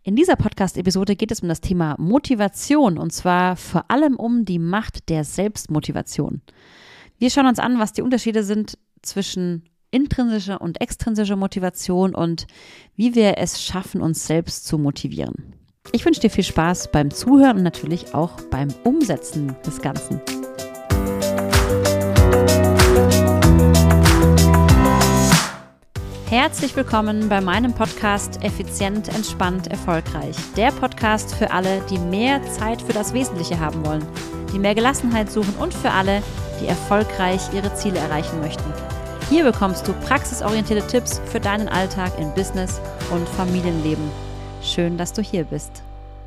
In dieser Podcast-Episode geht es um das Thema Motivation und zwar vor allem um die Macht der Selbstmotivation. Wir schauen uns an, was die Unterschiede sind zwischen intrinsischer und extrinsischer Motivation und wie wir es schaffen, uns selbst zu motivieren. Ich wünsche dir viel Spaß beim Zuhören und natürlich auch beim Umsetzen des Ganzen. Herzlich willkommen bei meinem Podcast Effizient, Entspannt, Erfolgreich. Der Podcast für alle, die mehr Zeit für das Wesentliche haben wollen, die mehr Gelassenheit suchen und für alle, die erfolgreich ihre Ziele erreichen möchten. Hier bekommst du praxisorientierte Tipps für deinen Alltag in Business und Familienleben. Schön, dass du hier bist.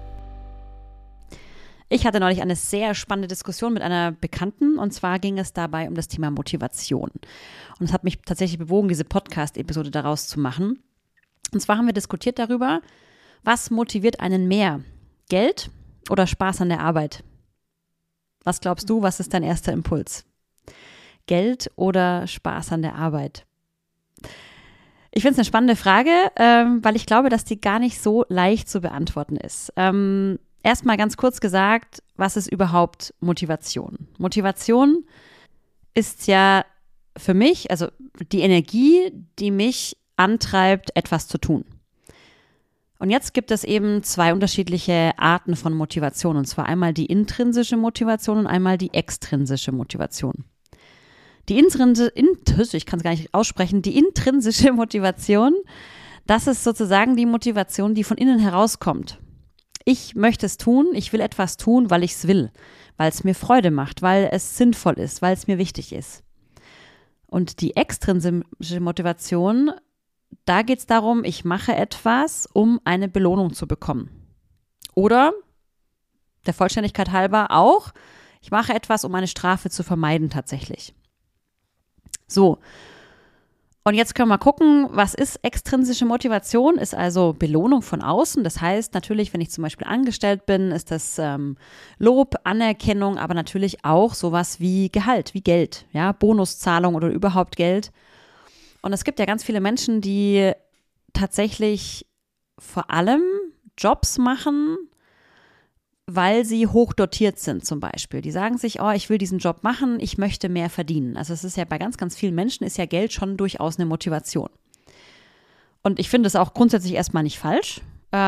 Ich hatte neulich eine sehr spannende Diskussion mit einer Bekannten und zwar ging es dabei um das Thema Motivation. Und es hat mich tatsächlich bewogen, diese Podcast-Episode daraus zu machen. Und zwar haben wir diskutiert darüber, was motiviert einen mehr? Geld oder Spaß an der Arbeit? Was glaubst du, was ist dein erster Impuls? Geld oder Spaß an der Arbeit? Ich finde es eine spannende Frage, weil ich glaube, dass die gar nicht so leicht zu beantworten ist. Erstmal ganz kurz gesagt, was ist überhaupt Motivation? Motivation ist ja für mich, also die Energie, die mich antreibt, etwas zu tun. Und jetzt gibt es eben zwei unterschiedliche Arten von Motivation, und zwar einmal die intrinsische Motivation und einmal die extrinsische Motivation. Die ich kann es gar nicht aussprechen, die intrinsische Motivation, das ist sozusagen die Motivation, die von innen herauskommt. Ich möchte es tun, ich will etwas tun, weil ich es will, weil es mir Freude macht, weil es sinnvoll ist, weil es mir wichtig ist. Und die extrinsische Motivation, da geht es darum, ich mache etwas, um eine Belohnung zu bekommen. Oder, der Vollständigkeit halber auch, ich mache etwas, um eine Strafe zu vermeiden tatsächlich. So, und jetzt können wir gucken, was ist extrinsische Motivation? Ist also Belohnung von außen. Das heißt natürlich, wenn ich zum Beispiel angestellt bin, ist das Lob, Anerkennung, aber natürlich auch sowas wie Gehalt, wie Geld, ja, Bonuszahlung oder überhaupt Geld. Und es gibt ja ganz viele Menschen, die tatsächlich vor allem Jobs machen, weil sie hoch dotiert sind zum Beispiel. Die sagen sich, oh, ich will diesen Job machen, ich möchte mehr verdienen. Also es ist ja bei ganz, ganz vielen Menschen ist ja Geld schon durchaus eine Motivation. Und ich finde es auch grundsätzlich erstmal nicht falsch.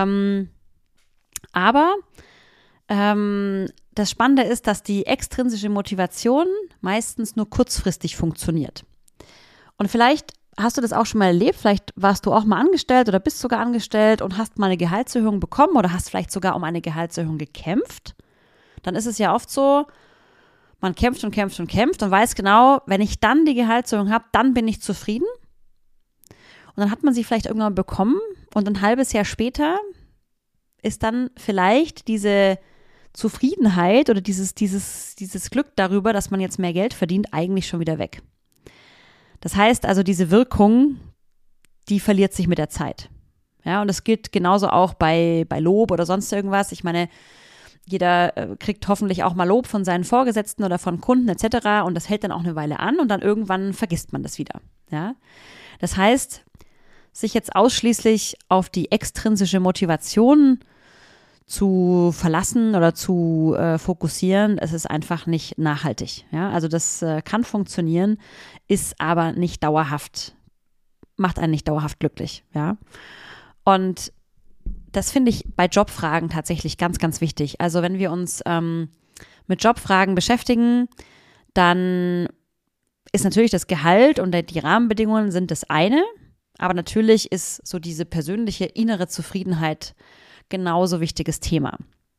Aber das Spannende ist, dass die extrinsische Motivation meistens nur kurzfristig funktioniert. Und vielleicht hast du das auch schon mal erlebt? Vielleicht warst du auch mal angestellt oder bist sogar angestellt und hast mal eine Gehaltserhöhung bekommen oder hast vielleicht sogar um eine Gehaltserhöhung gekämpft. Dann ist es ja oft so, man kämpft und kämpft und kämpft und weiß genau, wenn ich dann die Gehaltserhöhung habe, dann bin ich zufrieden. Und dann hat man sie vielleicht irgendwann bekommen und ein halbes Jahr später ist dann vielleicht diese Zufriedenheit oder dieses Glück darüber, dass man jetzt mehr Geld verdient, eigentlich schon wieder weg. Das heißt also, diese Wirkung, die verliert sich mit der Zeit. Ja, und das gilt genauso auch bei Lob oder sonst irgendwas. Ich meine, jeder kriegt hoffentlich auch mal Lob von seinen Vorgesetzten oder von Kunden etc. Und das hält dann auch eine Weile an und dann irgendwann vergisst man das wieder. Ja, das heißt, sich jetzt ausschließlich auf die extrinsische Motivation zu verlassen oder zu fokussieren, es ist einfach nicht nachhaltig. Ja? Also das kann funktionieren, ist aber nicht dauerhaft, macht einen nicht dauerhaft glücklich. Ja? Und das finde ich bei Jobfragen tatsächlich ganz, ganz wichtig. Also wenn wir uns mit Jobfragen beschäftigen, dann ist natürlich das Gehalt und die Rahmenbedingungen sind das eine, aber natürlich ist so diese persönliche innere Zufriedenheit genauso wichtiges Thema.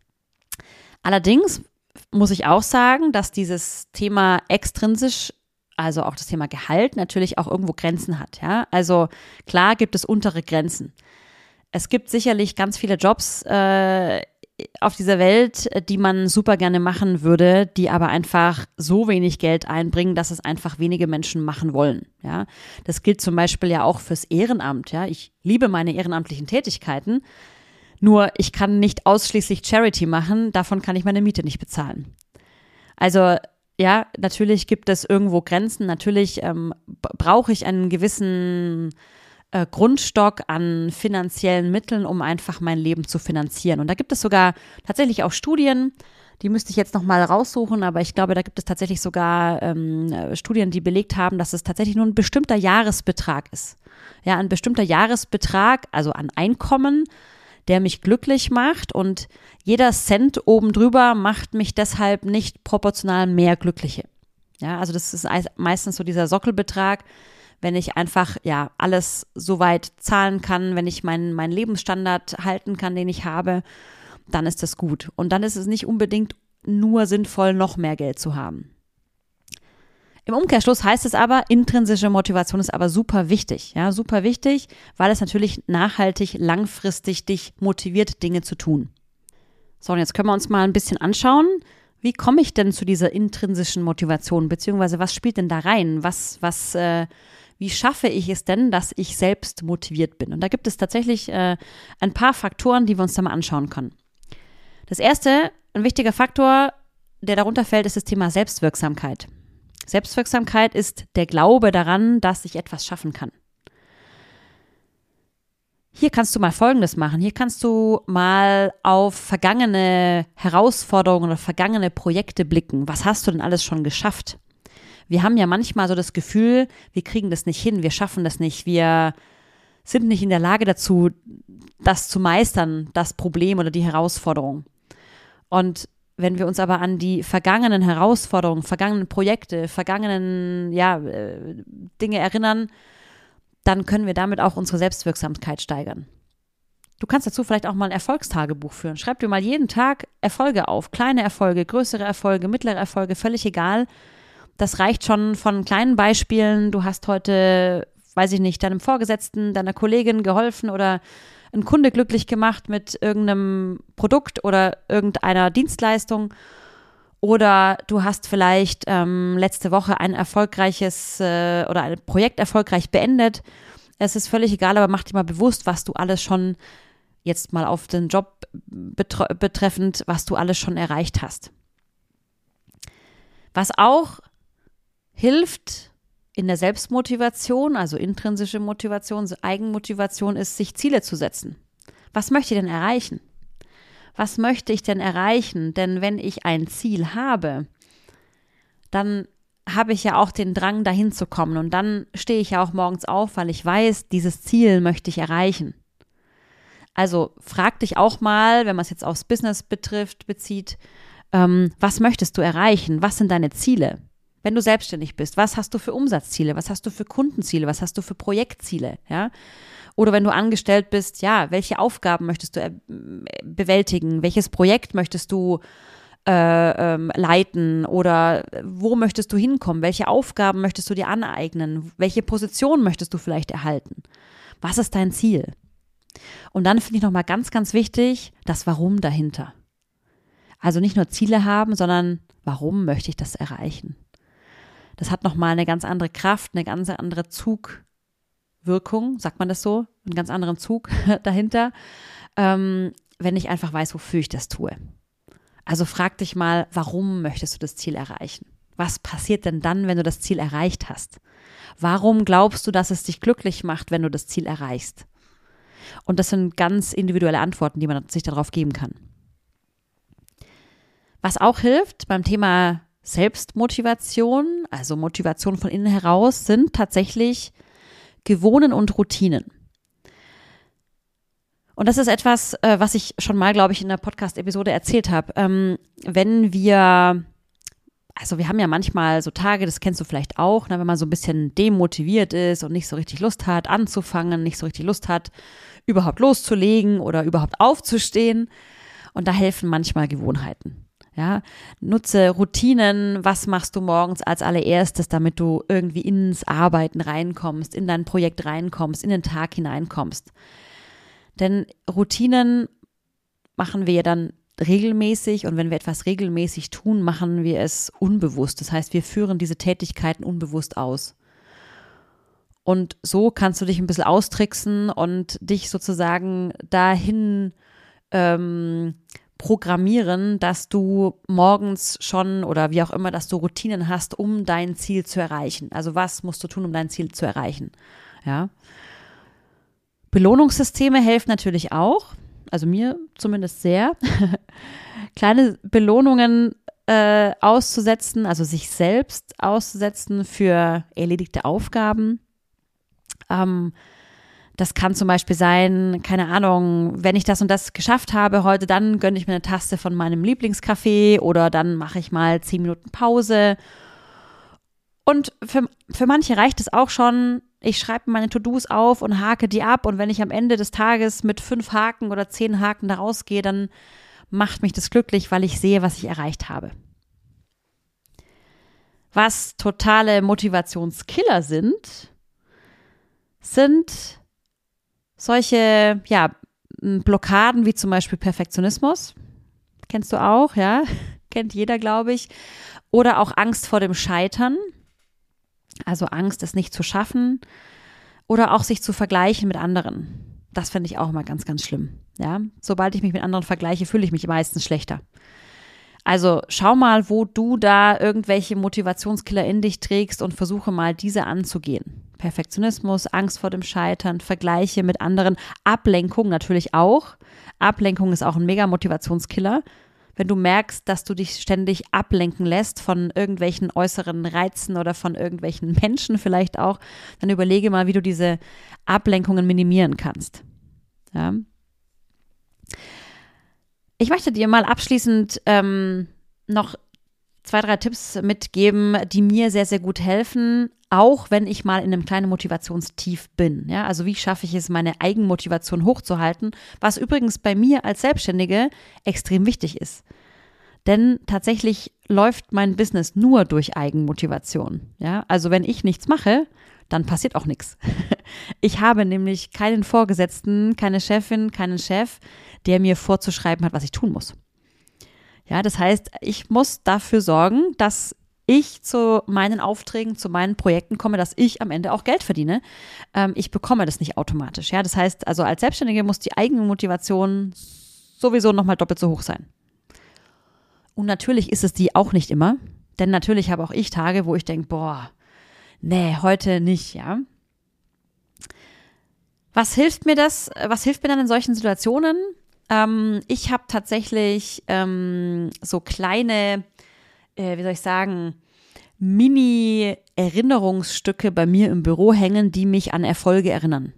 Allerdings muss ich auch sagen, dass dieses Thema extrinsisch, also auch das Thema Gehalt, natürlich auch irgendwo Grenzen hat. Ja? Also klar gibt es untere Grenzen. Es gibt sicherlich ganz viele Jobs auf dieser Welt, die man super gerne machen würde, die aber einfach so wenig Geld einbringen, dass es einfach wenige Menschen machen wollen. Ja? Das gilt zum Beispiel ja auch fürs Ehrenamt. Ja? Ich liebe meine ehrenamtlichen Tätigkeiten, nur ich kann nicht ausschließlich Charity machen, davon kann ich meine Miete nicht bezahlen. Also ja, natürlich gibt es irgendwo Grenzen, natürlich brauche ich einen gewissen Grundstock an finanziellen Mitteln, um einfach mein Leben zu finanzieren. Und da gibt es sogar tatsächlich auch Studien, die müsste ich jetzt nochmal raussuchen, aber ich glaube, da gibt es tatsächlich sogar Studien, die belegt haben, dass es tatsächlich nur ein bestimmter Jahresbetrag ist. Ja, ein bestimmter Jahresbetrag, also an Einkommen, der mich glücklich macht, und jeder Cent oben drüber macht mich deshalb nicht proportional mehr glückliche. Ja, also das ist meistens so dieser Sockelbetrag, wenn ich einfach ja alles soweit zahlen kann, wenn ich meinen Lebensstandard halten kann, den ich habe, dann ist das gut. Und dann ist es nicht unbedingt nur sinnvoll, noch mehr Geld zu haben. Im Umkehrschluss heißt es aber, intrinsische Motivation ist aber super wichtig. Ja, super wichtig, weil es natürlich nachhaltig, langfristig dich motiviert, Dinge zu tun. So, und jetzt können wir uns mal ein bisschen anschauen, wie komme ich denn zu dieser intrinsischen Motivation, beziehungsweise was spielt denn da rein? Wie schaffe ich es denn, dass ich selbst motiviert bin? Und da gibt es tatsächlich ein paar Faktoren, die wir uns da mal anschauen können. Das erste, ein wichtiger Faktor, der darunter fällt, ist das Thema Selbstwirksamkeit. Selbstwirksamkeit ist der Glaube daran, dass ich etwas schaffen kann. Hier kannst du mal Folgendes machen. Hier kannst du mal auf vergangene Herausforderungen oder vergangene Projekte blicken. Was hast du denn alles schon geschafft? Wir haben ja manchmal so das Gefühl, wir kriegen das nicht hin, wir schaffen das nicht, wir sind nicht in der Lage dazu, das zu meistern, das Problem oder die Herausforderung. Und wenn wir uns aber an die vergangenen Herausforderungen, vergangenen Projekte, vergangenen Dinge erinnern, dann können wir damit auch unsere Selbstwirksamkeit steigern. Du kannst dazu vielleicht auch mal ein Erfolgstagebuch führen. Schreib dir mal jeden Tag Erfolge auf, kleine Erfolge, größere Erfolge, mittlere Erfolge, völlig egal. Das reicht schon von kleinen Beispielen. Du hast heute, weiß ich nicht, deinem Vorgesetzten, deiner Kollegin geholfen oder einen Kunde glücklich gemacht mit irgendeinem Produkt oder irgendeiner Dienstleistung. Oder du hast vielleicht letzte Woche ein erfolgreiches oder ein Projekt erfolgreich beendet. Es ist völlig egal, aber mach dir mal bewusst, was du alles schon, jetzt mal auf den Job betreffend, was du alles schon erreicht hast. Was auch hilft in der Selbstmotivation, also intrinsische Motivation, Eigenmotivation, ist, sich Ziele zu setzen. Was möchte ich denn erreichen? Was möchte ich denn erreichen? Denn wenn ich ein Ziel habe, dann habe ich ja auch den Drang, dahin zu kommen. Und dann stehe ich ja auch morgens auf, weil ich weiß, dieses Ziel möchte ich erreichen. Also frag dich auch mal, wenn man es jetzt aufs Business bezieht, was möchtest du erreichen? Was sind deine Ziele? Wenn du selbstständig bist, was hast du für Umsatzziele? Was hast du für Kundenziele? Was hast du für Projektziele? Ja? Oder wenn du angestellt bist, ja, welche Aufgaben möchtest du bewältigen? Welches Projekt möchtest du leiten? Oder wo möchtest du hinkommen? Welche Aufgaben möchtest du dir aneignen? Welche Position möchtest du vielleicht erhalten? Was ist dein Ziel? Und dann finde ich nochmal ganz, ganz wichtig, das Warum dahinter. Also nicht nur Ziele haben, sondern warum möchte ich das erreichen? Das hat nochmal eine ganz andere Kraft, eine ganz andere Zugwirkung, sagt man das so? Einen ganz anderen Zug dahinter, wenn ich einfach weiß, wofür ich das tue. Also frag dich mal, warum möchtest du das Ziel erreichen? Was passiert denn dann, wenn du das Ziel erreicht hast? Warum glaubst du, dass es dich glücklich macht, wenn du das Ziel erreichst? Und das sind ganz individuelle Antworten, die man sich darauf geben kann. Was auch hilft beim Thema Selbstmotivation, also Motivation von innen heraus, sind tatsächlich Gewohnheiten und Routinen. Und das ist etwas, was ich schon mal, glaube ich, in der Podcast-Episode erzählt habe. Wir haben ja manchmal so Tage, das kennst du vielleicht auch, wenn man so ein bisschen demotiviert ist und nicht so richtig Lust hat, anzufangen, nicht so richtig Lust hat, überhaupt loszulegen oder überhaupt aufzustehen. Und da helfen manchmal Gewohnheiten. Ja, nutze Routinen, was machst du morgens als allererstes, damit du irgendwie ins Arbeiten reinkommst, in dein Projekt reinkommst, in den Tag hineinkommst. Denn Routinen machen wir ja dann regelmäßig, und wenn wir etwas regelmäßig tun, machen wir es unbewusst. Das heißt, wir führen diese Tätigkeiten unbewusst aus. Und so kannst du dich ein bisschen austricksen und dich sozusagen dahin programmieren, dass du morgens schon oder wie auch immer, dass du Routinen hast, um dein Ziel zu erreichen. Also was musst du tun, um dein Ziel zu erreichen? Ja. Belohnungssysteme helfen natürlich auch, also mir zumindest sehr, kleine Belohnungen auszusetzen, also sich selbst auszusetzen für erledigte Aufgaben. Das kann zum Beispiel sein, keine Ahnung, wenn ich das und das geschafft habe heute, dann gönne ich mir eine Tasse von meinem Lieblingskaffee oder dann mache ich mal 10 Minuten Pause. Und für manche reicht es auch schon, ich schreibe meine To-Dos auf und hake die ab und wenn ich am Ende des Tages mit 5 Haken oder 10 Haken da rausgehe, dann macht mich das glücklich, weil ich sehe, was ich erreicht habe. Was totale Motivationskiller sind solche, Blockaden wie zum Beispiel Perfektionismus. Kennst du auch, ja? Kennt jeder, glaube ich. Oder auch Angst vor dem Scheitern. Also Angst, es nicht zu schaffen. Oder auch sich zu vergleichen mit anderen. Das finde ich auch immer ganz, ganz schlimm. Ja? Sobald ich mich mit anderen vergleiche, fühle ich mich meistens schlechter. Also schau mal, wo du da irgendwelche Motivationskiller in dich trägst und versuche mal, diese anzugehen. Perfektionismus, Angst vor dem Scheitern, Vergleiche mit anderen, Ablenkung natürlich auch. Ablenkung ist auch ein mega Motivationskiller. Wenn du merkst, dass du dich ständig ablenken lässt von irgendwelchen äußeren Reizen oder von irgendwelchen Menschen vielleicht auch, dann überlege mal, wie du diese Ablenkungen minimieren kannst. Ja. Ich möchte dir mal abschließend noch 2, 3 Tipps mitgeben, die mir sehr, sehr gut helfen, auch wenn ich mal in einem kleinen Motivationstief bin. Ja, also wie schaffe ich es, meine Eigenmotivation hochzuhalten, was übrigens bei mir als Selbstständige extrem wichtig ist. Denn tatsächlich läuft mein Business nur durch Eigenmotivation. Ja, also wenn ich nichts mache, dann passiert auch nichts. Ich habe nämlich keinen Vorgesetzten, keine Chefin, keinen Chef, der mir vorzuschreiben hat, was ich tun muss. Ja, das heißt, ich muss dafür sorgen, dass ich zu meinen Aufträgen, zu meinen Projekten komme, dass ich am Ende auch Geld verdiene. Ich bekomme das nicht automatisch. Ja, das heißt, also als Selbstständige muss die eigene Motivation sowieso nochmal doppelt so hoch sein. Und natürlich ist es die auch nicht immer, denn natürlich habe auch ich Tage, wo ich denke, boah, nee, heute nicht, ja. Was hilft mir das? Was hilft mir dann in solchen Situationen? Ich habe tatsächlich so kleine, wie soll ich sagen, Mini-Erinnerungsstücke bei mir im Büro hängen, die mich an Erfolge erinnern.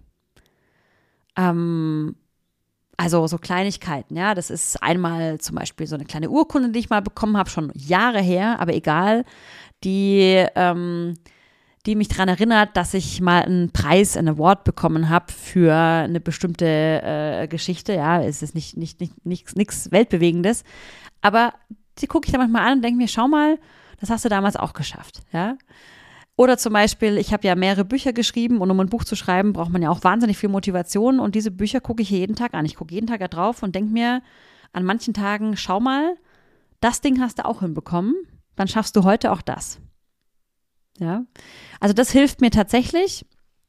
Also so Kleinigkeiten, ja. Das ist einmal zum Beispiel so eine kleine Urkunde, die ich mal bekommen habe, schon Jahre her, aber egal, die mich daran erinnert, dass ich mal einen Preis, einen Award bekommen habe für eine bestimmte Geschichte. Ja, es ist nichts Weltbewegendes. Aber die gucke ich dann manchmal an und denke mir, schau mal, das hast du damals auch geschafft. Ja? Oder zum Beispiel, ich habe ja mehrere Bücher geschrieben und um ein Buch zu schreiben, braucht man ja auch wahnsinnig viel Motivation und diese Bücher gucke ich hier jeden Tag an. Ich gucke jeden Tag da drauf und denke mir an manchen Tagen, schau mal, das Ding hast du auch hinbekommen, dann schaffst du heute auch das. Ja, also das hilft mir tatsächlich,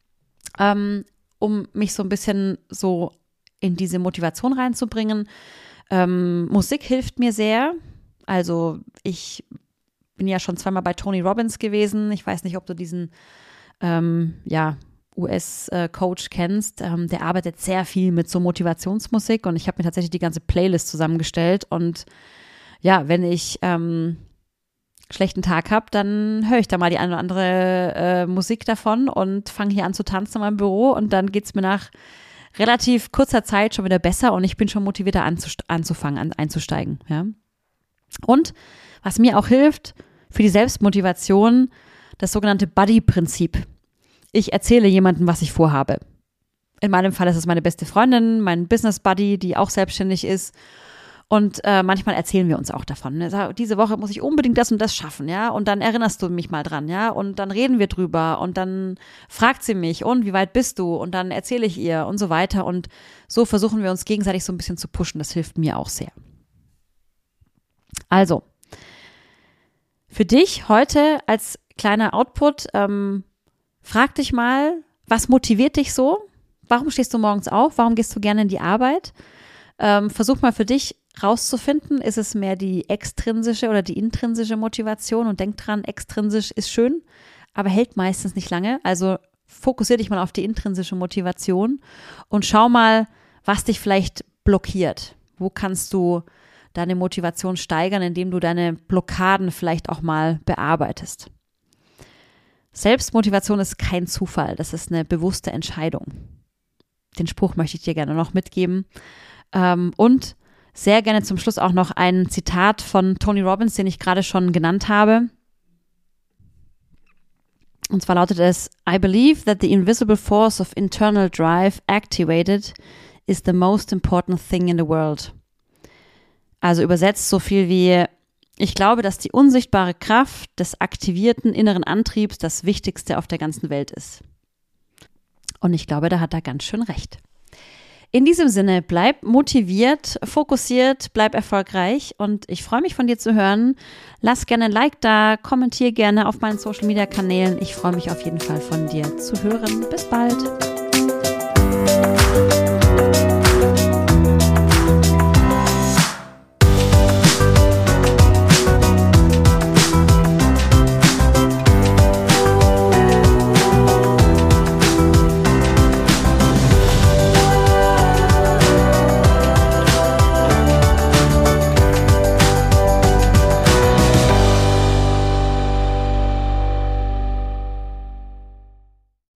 um mich so ein bisschen so in diese Motivation reinzubringen. Musik hilft mir sehr. Also ich bin ja schon 2-mal bei Tony Robbins gewesen. Ich weiß nicht, ob du diesen US-Coach kennst. Der arbeitet sehr viel mit so Motivationsmusik und ich habe mir tatsächlich die ganze Playlist zusammengestellt. Und ja, wenn ich schlechten Tag habe, dann höre ich da mal die eine oder andere Musik davon und fange hier an zu tanzen in meinem Büro und dann geht es mir nach relativ kurzer Zeit schon wieder besser und ich bin schon motivierter einzusteigen. Ja? Und was mir auch hilft für die Selbstmotivation, das sogenannte Buddy-Prinzip. Ich erzähle jemandem, was ich vorhabe. In meinem Fall ist es meine beste Freundin, mein Business-Buddy, die auch selbstständig ist. Und manchmal erzählen wir uns auch davon. Ne? Diese Woche muss ich unbedingt das und das schaffen, ja. Und dann erinnerst du mich mal dran, ja. Und dann reden wir drüber und dann fragt sie mich, und wie weit bist du? Und dann erzähle ich ihr und so weiter. Und so versuchen wir uns gegenseitig so ein bisschen zu pushen. Das hilft mir auch sehr. Also, für dich heute als kleiner Output, frag dich mal, was motiviert dich so? Warum stehst du morgens auf? Warum gehst du gerne in die Arbeit? Versuch mal für dich rauszufinden, ist es mehr die extrinsische oder die intrinsische Motivation und denk dran, extrinsisch ist schön, aber hält meistens nicht lange. Also fokussiere dich mal auf die intrinsische Motivation und schau mal, was dich vielleicht blockiert. Wo kannst du deine Motivation steigern, indem du deine Blockaden vielleicht auch mal bearbeitest. Selbstmotivation ist kein Zufall, das ist eine bewusste Entscheidung. Den Spruch möchte ich dir gerne noch mitgeben. Und sehr gerne zum Schluss auch noch ein Zitat von Tony Robbins, den ich gerade schon genannt habe. Und zwar lautet es: I believe that the invisible force of internal drive activated is the most important thing in the world. Also übersetzt so viel wie: Ich glaube, dass die unsichtbare Kraft des aktivierten inneren Antriebs das Wichtigste auf der ganzen Welt ist. Und ich glaube, da hat er ganz schön recht. In diesem Sinne, bleib motiviert, fokussiert, bleib erfolgreich und ich freue mich, von dir zu hören. Lass gerne ein Like da, kommentier gerne auf meinen Social-Media-Kanälen. Ich freue mich auf jeden Fall, von dir zu hören. Bis bald.